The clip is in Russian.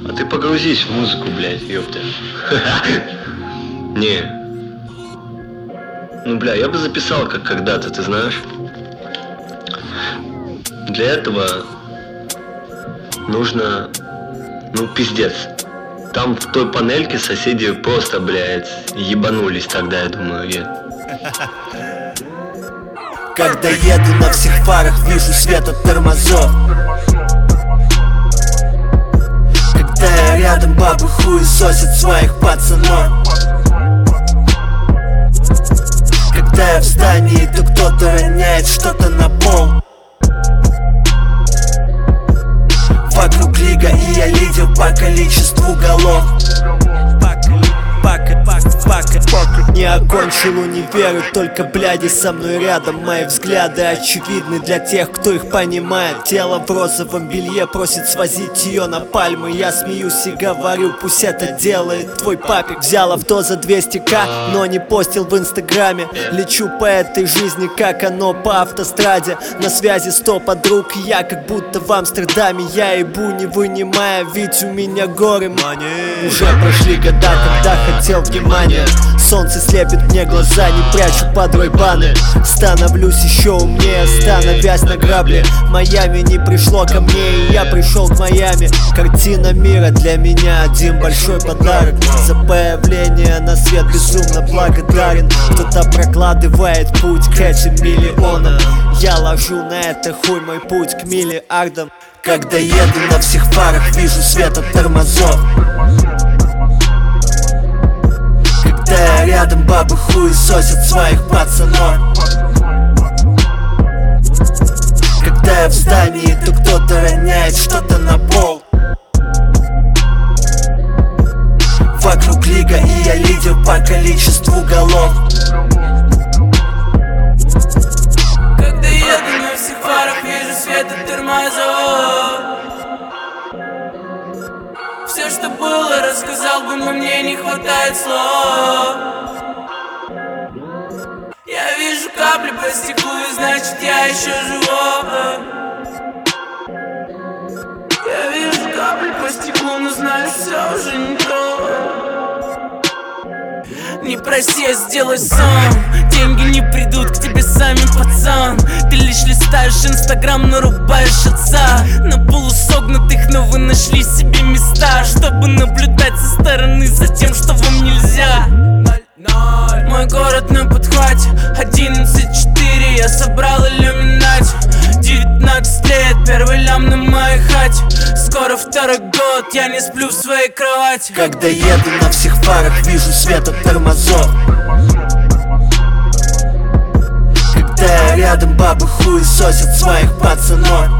А ты погрузись в музыку, блядь, ёпта. Не. Ну, бля, я бы записал, как когда-то, ты знаешь. Для этого нужно, ну, пиздец. Там в той панельке соседи просто, блядь, ебанулись тогда, я думаю, Когда еду на всех фарах, вижу свет от тормозов. Когда я рядом, бабы хуесосят своих пацанов. Когда я в здании, то кто-то роняет что-то на пол. Вокруг лига, и я лидер по количеству голов. Не окончил универ, и только бляди со мной рядом. Мои взгляды очевидны для тех, кто их понимает. Тело в розовом белье просит свозить ее на Пальмы. Я смеюсь и говорю, пусть это делает твой папик. Взял авто за 200к, но не постил в инстаграме. Лечу по этой жизни, как оно по автостраде. На связи 100 подруг, и я как будто в Амстердаме. Я ебу не вынимая, ведь у меня горы. Уже прошли года, когда хотел внимания. Солнце слепит мне глаза, не прячу под ройбаны. Становлюсь еще умнее, становясь на грабли. Майами не пришло ко мне, и я пришел к Майами. Картина мира для меня один большой подарок. За появление на свет безумно благодарен. Кто-то прокладывает путь к этим миллионам. Я ложу на это хуй мой путь к миллиардам. Когда еду на всех фарах, вижу свет от тормозов. Когда я рядом, бабы хуесосят своих пацанов. Когда я в здании, то кто-то роняет что-то на пол. Вокруг лига, и я лидер по количеству голов. Когда еду на всех фарах, вижу свет от тормозов. Все, что было, рассказал бы, но мне не хватает слов. Я вижу капли по стеклу, и значит я еще живой. Я вижу капли по стеклу, но знаю, все уже не то. Не проси, а сделай сам. Деньги не придут к тебе сами, пацан. Ты лишь листаешь инстаграм, нарубаешь отца. На полусогнутых, но вы нашли себе места, чтобы наблюдать со стороны за тем, что вам нельзя. Мой город на подхвате, 11-4, я собрал иллюминати. 19 лет, первый лям на моей хате. Скоро второй год, я не сплю в своей кровати. Когда еду на всех фарах, вижу свет от тормозов. Когда я рядом, бабы хуесосят своих пацанов.